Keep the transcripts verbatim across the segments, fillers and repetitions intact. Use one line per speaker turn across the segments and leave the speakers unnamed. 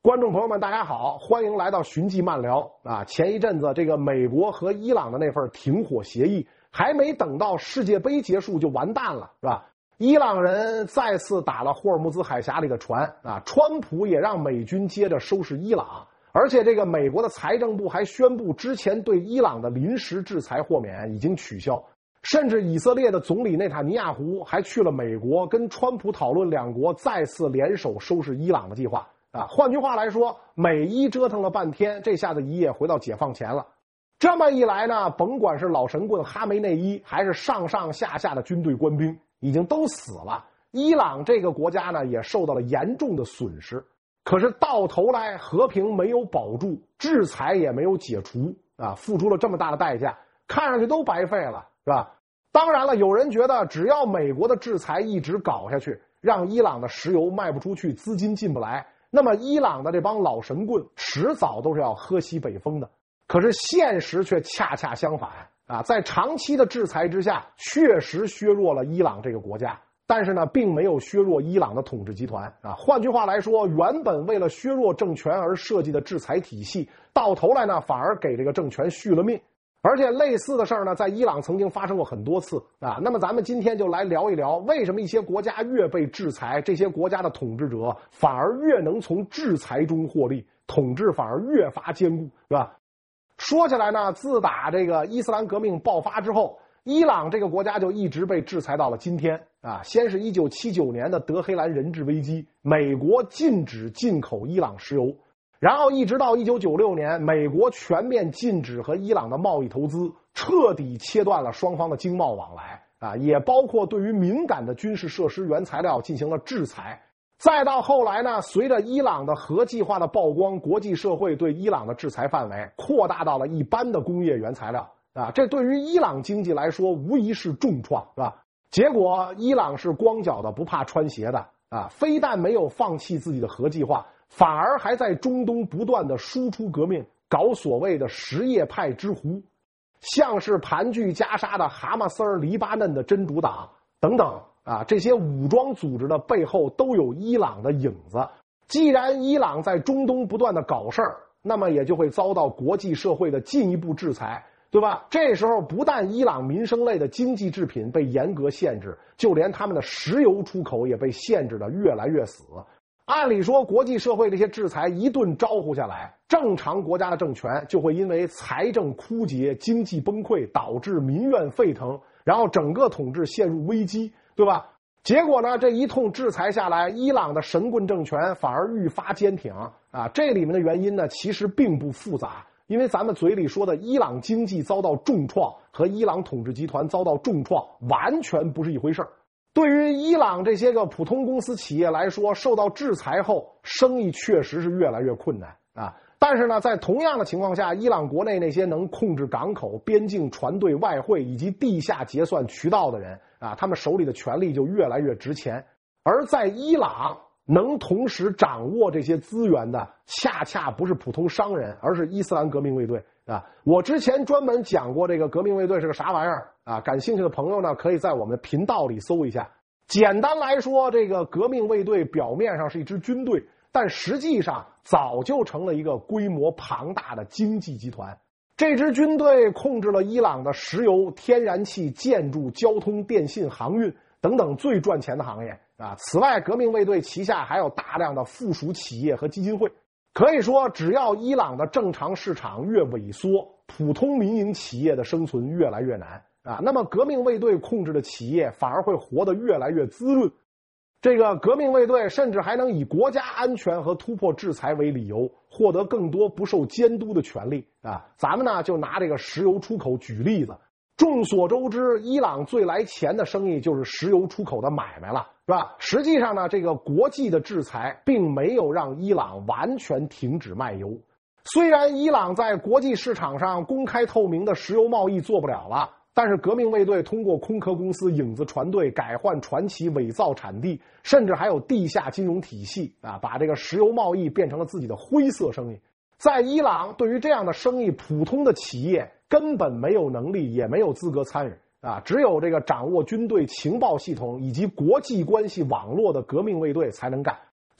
观众朋友们，大家好，欢迎来到寻迹漫聊啊！前一阵子，这个美国和伊朗的那份停火协议还没等到世界杯结束就完蛋了，是吧？伊朗人再次打了霍尔木兹海峡里的船啊！川普也让美军接着收拾伊朗，而且这个美国的财政部还宣布，之前对伊朗的临时制裁豁免已经取消。甚至以色列的总理内塔尼亚胡还去了美国，跟川普讨论两国再次联手收拾伊朗的计划。啊，换句话来说，美伊折腾了半天，这下子一夜回到解放前了。这么一来呢，甭管是老神棍哈梅内伊，还是上上下下的军队官兵，已经都死了。伊朗这个国家呢，也受到了严重的损失。可是到头来，和平没有保住，制裁也没有解除，啊，付出了这么大的代价，看上去都白费了，是吧？当然了，有人觉得只要美国的制裁一直搞下去，让伊朗的石油卖不出去，资金进不来，那么伊朗的这帮老神棍迟早都是要喝西北风的。可是现实却恰恰相反啊，在长期的制裁之下，确实削弱了伊朗这个国家，但是呢，并没有削弱伊朗的统治集团啊。换句话来说，原本为了削弱政权而设计的制裁体系，到头来呢，反而给这个政权续了命。而且类似的事儿呢，在伊朗曾经发生过很多次啊。那么咱们今天就来聊一聊，为什么一些国家越被制裁，这些国家的统治者反而越能从制裁中获利，统治反而越发坚固，是吧？说起来呢，自打这个伊斯兰革命爆发之后，伊朗这个国家就一直被制裁到了今天啊。先是一九七九年的德黑兰人质危机，美国禁止进口伊朗石油。然后一直到一九九六年，美国全面禁止和伊朗的贸易投资，彻底切断了双方的经贸往来啊，也包括对于敏感的军事设施原材料进行了制裁。再到后来呢，随着伊朗的核计划的曝光，国际社会对伊朗的制裁范围扩大到了一般的工业原材料啊，这对于伊朗经济来说无疑是重创，是吧？结果伊朗是光脚的不怕穿鞋的啊，非但没有放弃自己的核计划，反而还在中东不断的输出革命，搞所谓的什叶派之狐，像是盘踞加沙的哈马斯、黎巴嫩的真主党等等啊，这些武装组织的背后都有伊朗的影子。既然伊朗在中东不断的搞事儿，那么也就会遭到国际社会的进一步制裁，对吧？这时候不但伊朗民生类的经济制品被严格限制，就连他们的石油出口也被限制的越来越死。按理说，国际社会这些制裁一顿招呼下来，正常国家的政权就会因为财政枯竭、经济崩溃，导致民怨沸腾，然后整个统治陷入危机，对吧？结果呢，这一通制裁下来，伊朗的神棍政权反而愈发坚挺啊。这里面的原因呢，其实并不复杂，因为咱们嘴里说的伊朗经济遭到重创和伊朗统治集团遭到重创完全不是一回事儿。对于伊朗这些个普通公司企业来说，受到制裁后，生意确实是越来越困难啊。但是呢，在同样的情况下，伊朗国内那些能控制港口、边境船队、外汇以及地下结算渠道的人啊，他们手里的权力就越来越值钱。而在伊朗，能同时掌握这些资源的，恰恰不是普通商人，而是伊斯兰革命卫队啊。我之前专门讲过这个革命卫队是个啥玩意儿啊，感兴趣的朋友呢，可以在我们的频道里搜一下。简单来说，这个革命卫队表面上是一支军队，但实际上早就成了一个规模庞大的经济集团。这支军队控制了伊朗的石油、天然气、建筑、交通、电信、航运等等最赚钱的行业啊。此外，革命卫队旗下还有大量的附属企业和基金会。可以说，只要伊朗的正常市场越萎缩，普通民营企业的生存越来越难啊。那么革命卫队控制的企业反而会活得越来越滋润。这个革命卫队甚至还能以国家安全和突破制裁为理由，获得更多不受监督的权利啊。咱们呢就拿这个石油出口举例子。众所周知，伊朗最来钱的生意就是石油出口的买卖了，是吧？实际上呢，这个国际的制裁并没有让伊朗完全停止卖油。虽然伊朗在国际市场上公开透明的石油贸易做不了了，但是革命卫队通过空壳公司、影子船队改换船旗、伪造产地，甚至还有地下金融体系啊，把这个石油贸易变成了自己的灰色生意。在伊朗，对于这样的生意，普通的企业根本没有能力，也没有资格参与啊！只有这个掌握军队情报系统以及国际关系网络的革命卫队才能干。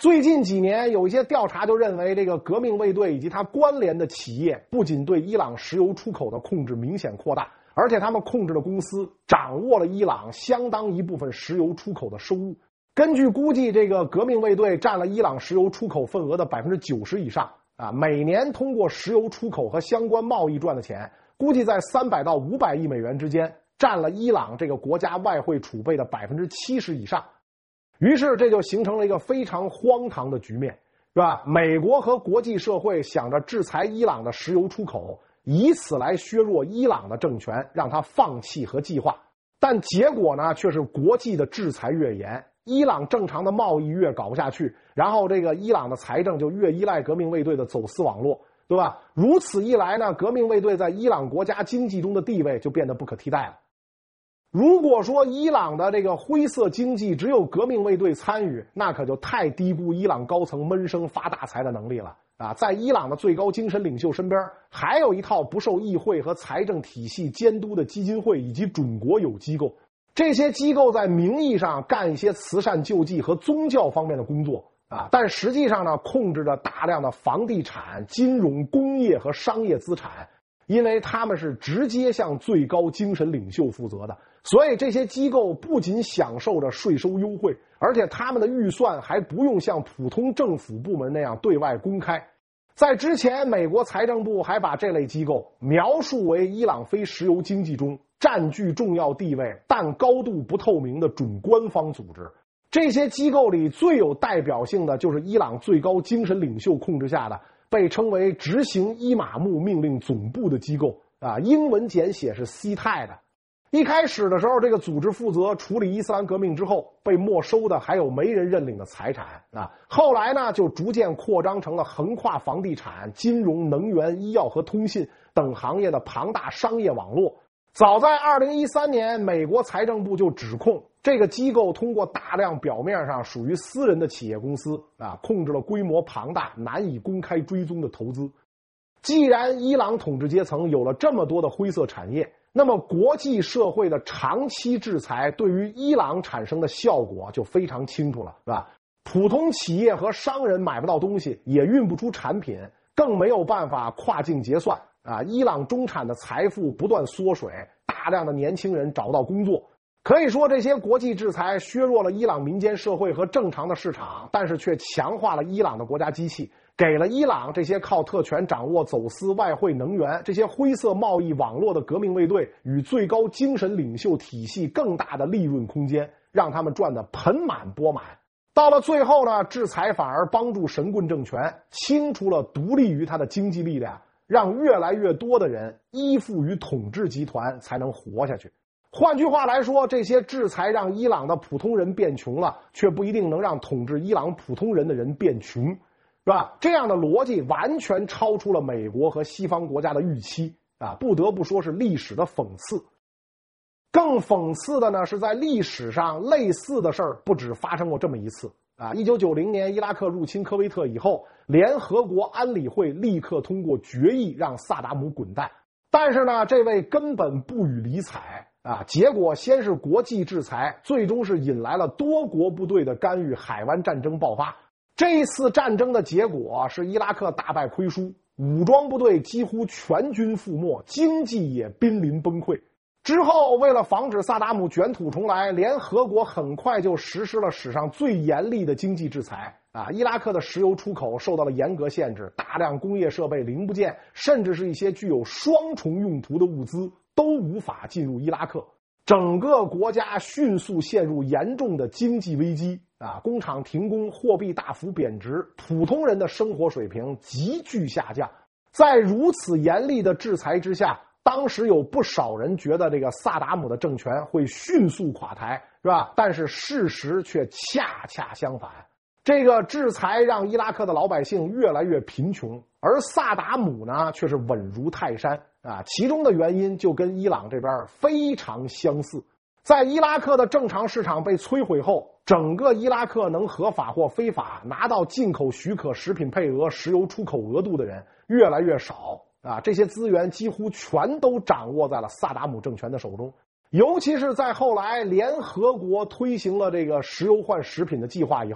最近几年有一些调查就认为，这个革命卫队以及它关联的企业不仅对伊朗石油出口的控制明显扩大，而且他们控制的公司掌握了伊朗相当一部分石油出口的收入。根据估计，这个革命卫队占了伊朗石油出口份额的 百分之九十 以上啊，每年通过石油出口和相关贸易赚的钱，估计在三百到五百亿美元之间，占了伊朗这个国家外汇储备的 百分之七十 以上。于是这就形成了一个非常荒唐的局面，是吧？美国和国际社会想着制裁伊朗的石油出口，以此来削弱伊朗的政权，让他放弃和计划。但结果呢，却是国际的制裁越严，伊朗正常的贸易越搞不下去，然后这个伊朗的财政就越依赖革命卫队的走私网络，对吧？如此一来呢，革命卫队在伊朗国家经济中的地位就变得不可替代了。如果说伊朗的这个灰色经济只有革命卫队参与，那可就太低估伊朗高层闷声发大财的能力了啊！在伊朗的最高精神领袖身边，还有一套不受议会和财政体系监督的基金会以及准国有机构。这些机构在名义上干一些慈善救济和宗教方面的工作啊，但实际上呢，控制着大量的房地产、金融、工业和商业资产，因为他们是直接向最高精神领袖负责的。所以这些机构不仅享受着税收优惠，而且他们的预算还不用像普通政府部门那样对外公开。在之前，美国财政部还把这类机构描述为伊朗非石油经济中占据重要地位但高度不透明的准官方组织。这些机构里最有代表性的就是伊朗最高精神领袖控制下的被称为执行伊玛目命令总部的机构啊，英文简写是 C 泰的。一开始的时候，这个组织负责处理伊斯兰革命之后被没收的还有没人认领的财产啊。后来呢，就逐渐扩张成了横跨房地产、金融、能源、医药和通信等行业的庞大商业网络。早在二零一三年，美国财政部就指控这个机构通过大量表面上属于私人的企业公司啊，控制了规模庞大、难以公开追踪的投资。既然伊朗统治阶层有了这么多的灰色产业，那么国际社会的长期制裁对于伊朗产生的效果就非常清楚了，是吧？普通企业和商人买不到东西，也运不出产品，更没有办法跨境结算啊！伊朗中产的财富不断缩水，大量的年轻人找不到工作。可以说，这些国际制裁削弱了伊朗民间社会和正常的市场，但是却强化了伊朗的国家机器，给了伊朗这些靠特权掌握走私外汇、能源这些灰色贸易网络的革命卫队与最高精神领袖体系更大的利润空间，让他们赚得盆满钵满。到了最后呢，制裁反而帮助神棍政权清除了独立于他的经济力量，让越来越多的人依附于统治集团才能活下去。换句话来说，这些制裁让伊朗的普通人变穷了，却不一定能让统治伊朗普通人的人变穷，是吧？这样的逻辑完全超出了美国和西方国家的预期啊，不得不说是历史的讽刺。更讽刺的呢，是在历史上类似的事儿不止发生过这么一次啊！一九九零年伊拉克入侵科威特以后，联合国安理会立刻通过决议让萨达姆滚蛋，但是呢，这位根本不予理睬啊！结果先是国际制裁，最终是引来了多国部队的干预，海湾战争爆发。这一次战争的结果是伊拉克大败亏输，武装部队几乎全军覆没，经济也濒临崩溃。之后，为了防止萨达姆卷土重来，联合国很快就实施了史上最严厉的经济制裁啊！伊拉克的石油出口受到了严格限制，大量工业设备、零部件，甚至是一些具有双重用途的物资都无法进入伊拉克。整个国家迅速陷入严重的经济危机啊！工厂停工，货币大幅贬值，普通人的生活水平急剧下降。在如此严厉的制裁之下，当时有不少人觉得这个萨达姆的政权会迅速垮台，是吧？但是事实却恰恰相反，这个制裁让伊拉克的老百姓越来越贫穷，而萨达姆呢却是稳如泰山啊！其中的原因就跟伊朗这边非常相似。在伊拉克的正常市场被摧毁后，整个伊拉克能合法或非法拿到进口许可、食品配额、石油出口额度的人越来越少啊！这些资源几乎全都掌握在了萨达姆政权的手中。尤其是在后来联合国推行了这个石油换食品的计划以后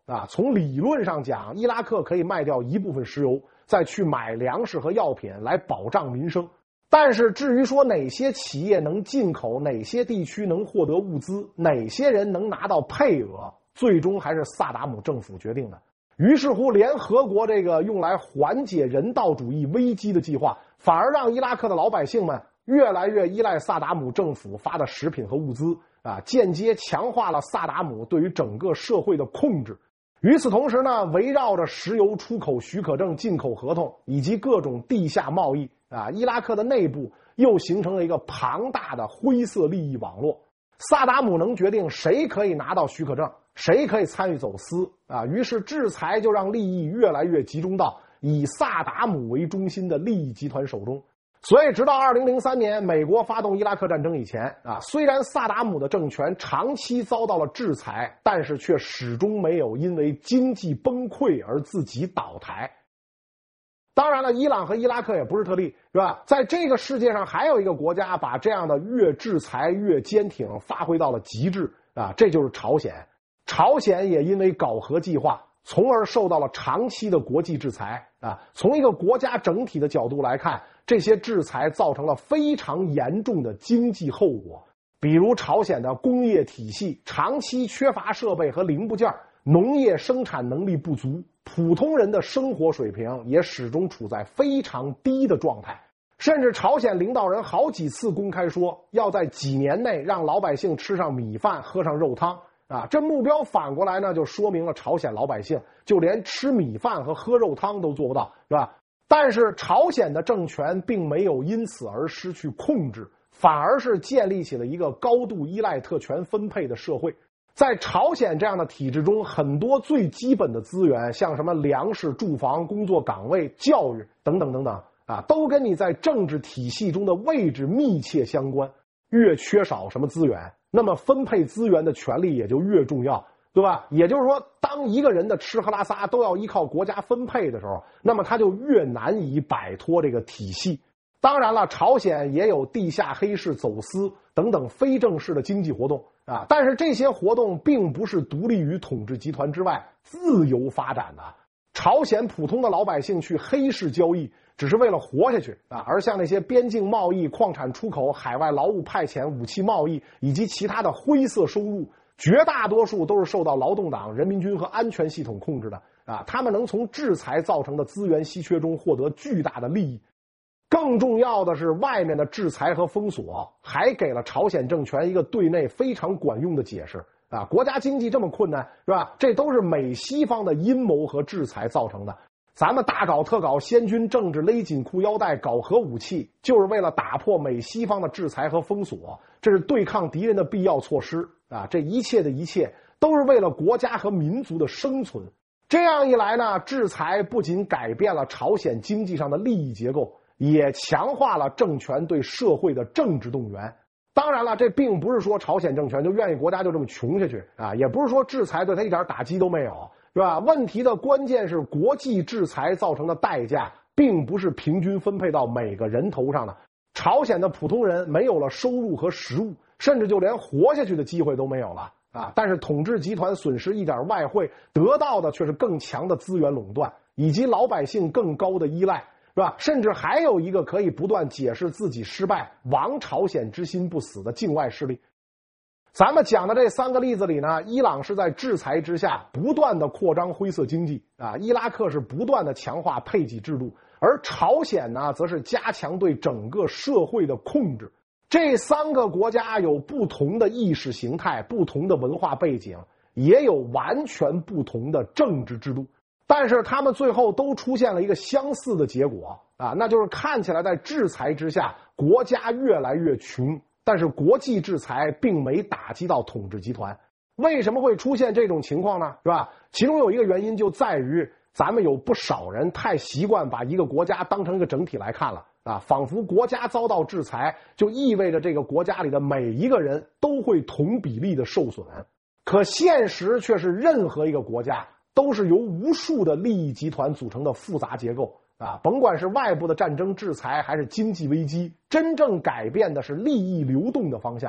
啊，从理论上讲，伊拉克可以卖掉一部分石油，再去买粮食和药品来保障民生。但是至于说哪些企业能进口，哪些地区能获得物资，哪些人能拿到配额，最终还是萨达姆政府决定的。于是乎，联合国这个用来缓解人道主义危机的计划，反而让伊拉克的老百姓们越来越依赖萨达姆政府发的食品和物资啊，间接强化了萨达姆对于整个社会的控制。与此同时呢，围绕着石油出口许可证、进口合同以及各种地下贸易啊，伊拉克的内部又形成了一个庞大的灰色利益网络。萨达姆能决定谁可以拿到许可证，谁可以参与走私啊，于是制裁就让利益越来越集中到以萨达姆为中心的利益集团手中。所以直到二零零三年美国发动伊拉克战争以前啊，虽然萨达姆的政权长期遭到了制裁，但是却始终没有因为经济崩溃而自己倒台。当然了，伊朗和伊拉克也不是特例，是吧？在这个世界上还有一个国家把这样的越制裁越坚挺发挥到了极致啊，这就是朝鲜。朝鲜也因为搞核计划，从而受到了长期的国际制裁啊。从一个国家整体的角度来看，这些制裁造成了非常严重的经济后果，比如朝鲜的工业体系长期缺乏设备和零部件，农业生产能力不足，普通人的生活水平也始终处在非常低的状态。甚至朝鲜领导人好几次公开说，要在几年内让老百姓吃上米饭，喝上肉汤啊，这目标反过来呢，就说明了朝鲜老百姓就连吃米饭和喝肉汤都做不到，是吧？但是朝鲜的政权并没有因此而失去控制，反而是建立起了一个高度依赖特权分配的社会。在朝鲜这样的体制中，很多最基本的资源，像什么粮食、住房、工作岗位、教育等等等等啊，都跟你在政治体系中的位置密切相关。越缺少什么资源，那么分配资源的权利也就越重要，对吧？也就是说，当一个人的吃喝拉撒都要依靠国家分配的时候，那么他就越难以摆脱这个体系。当然了，朝鲜也有地下黑市走私等等非正式的经济活动啊，但是这些活动并不是独立于统治集团之外自由发展的。朝鲜普通的老百姓去黑市交易，只是为了活下去啊，而像那些边境贸易、矿产出口、海外劳务派遣、武器贸易以及其他的灰色收入，绝大多数都是受到劳动党、人民军和安全系统控制的啊，他们能从制裁造成的资源稀缺中获得巨大的利益。更重要的是，外面的制裁和封锁还给了朝鲜政权一个对内非常管用的解释啊，国家经济这么困难，是吧？这都是美西方的阴谋和制裁造成的。咱们大搞特搞先军政治，勒紧裤腰带搞核武器，就是为了打破美西方的制裁和封锁，这是对抗敌人的必要措施啊！这一切的一切都是为了国家和民族的生存。这样一来呢，制裁不仅改变了朝鲜经济上的利益结构，也强化了政权对社会的政治动员。当然了，这并不是说朝鲜政权就愿意国家就这么穷下去啊，也不是说制裁对他一点打击都没有，是吧？问题的关键是国际制裁造成的代价并不是平均分配到每个人头上的。朝鲜的普通人没有了收入和食物，甚至就连活下去的机会都没有了啊！但是统治集团损失一点外汇，得到的却是更强的资源垄断，以及老百姓更高的依赖，是吧？甚至还有一个可以不断解释自己失败、亡朝鲜之心不死的境外势力。咱们讲的这三个例子里呢，伊朗是在制裁之下不断的扩张灰色经济啊，伊拉克是不断的强化配给制度，而朝鲜呢，则是加强对整个社会的控制。这三个国家有不同的意识形态、不同的文化背景，也有完全不同的政治制度。但是他们最后都出现了一个相似的结果啊，那就是看起来在制裁之下，国家越来越穷，但是国际制裁并没打击到统治集团。为什么会出现这种情况呢？是吧？其中有一个原因就在于咱们有不少人太习惯把一个国家当成一个整体来看了啊，仿佛国家遭到制裁就意味着这个国家里的每一个人都会同比例的受损。可现实却是任何一个国家都是由无数的利益集团组成的复杂结构啊，甭管是外部的战争制裁还是经济危机，真正改变的是利益流动的方向。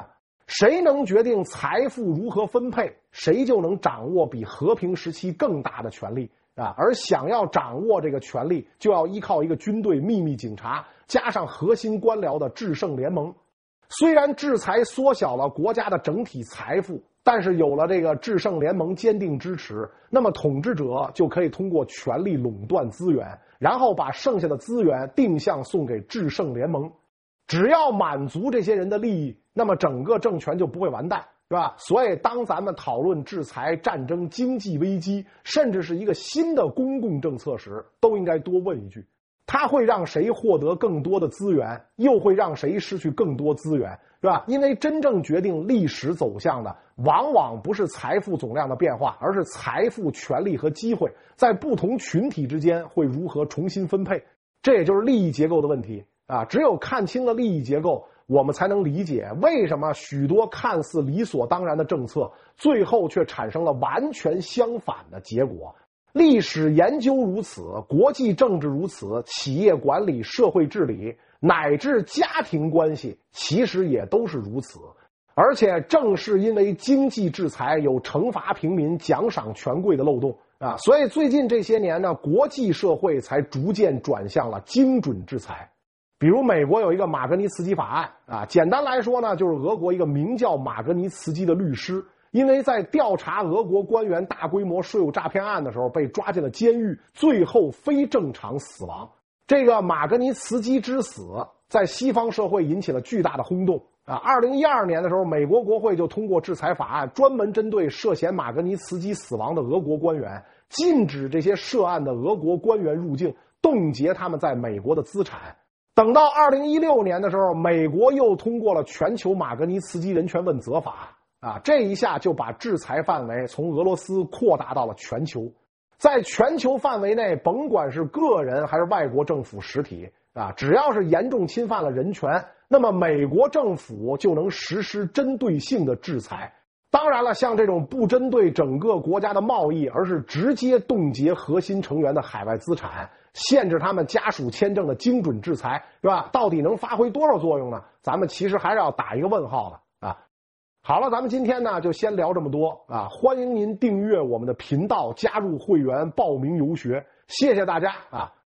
谁能决定财富如何分配，谁就能掌握比和平时期更大的权力啊！而想要掌握这个权力，就要依靠一个军队、秘密警察，加上核心官僚的制胜联盟。虽然制裁缩小了国家的整体财富，但是有了这个制胜联盟坚定支持，那么统治者就可以通过权力垄断资源，然后把剩下的资源定向送给制胜联盟。只要满足这些人的利益，那么整个政权就不会完蛋，是吧？所以当咱们讨论制裁、战争、经济危机，甚至是一个新的公共政策时，都应该多问一句，它会让谁获得更多的资源，又会让谁失去更多资源，是吧？因为真正决定历史走向的往往不是财富总量的变化，而是财富、权力和机会在不同群体之间会如何重新分配，这也就是利益结构的问题啊！只有看清了利益结构，我们才能理解为什么许多看似理所当然的政策，最后却产生了完全相反的结果。历史研究如此，国际政治如此，企业管理、社会治理乃至家庭关系，其实也都是如此。而且正是因为经济制裁有惩罚平民、奖赏权贵的漏洞啊，所以最近这些年呢，国际社会才逐渐转向了精准制裁。比如美国有一个马格尼茨基法案啊，简单来说呢，就是俄国一个名叫马格尼茨基的律师，因为在调查俄国官员大规模税务诈骗案的时候被抓进了监狱，最后非正常死亡。这个马格尼茨基之死在西方社会引起了巨大的轰动啊！二零一二年的时候，美国国会就通过制裁法案，专门针对涉嫌马格尼茨基死亡的俄国官员，禁止这些涉案的俄国官员入境，冻结他们在美国的资产。等到二零一六年的时候，美国又通过了全球马格尼茨基人权问责法啊，这一下就把制裁范围从俄罗斯扩大到了全球。在全球范围内，甭管是个人还是外国政府实体啊，只要是严重侵犯了人权，那么美国政府就能实施针对性的制裁。当然了，像这种不针对整个国家的贸易，而是直接冻结核心成员的海外资产，限制他们家属签证的精准制裁，是吧？到底能发挥多少作用呢？咱们其实还是要打一个问号的啊。好了，咱们今天呢就先聊这么多啊！欢迎您订阅我们的频道，加入会员，报名游学，谢谢大家啊！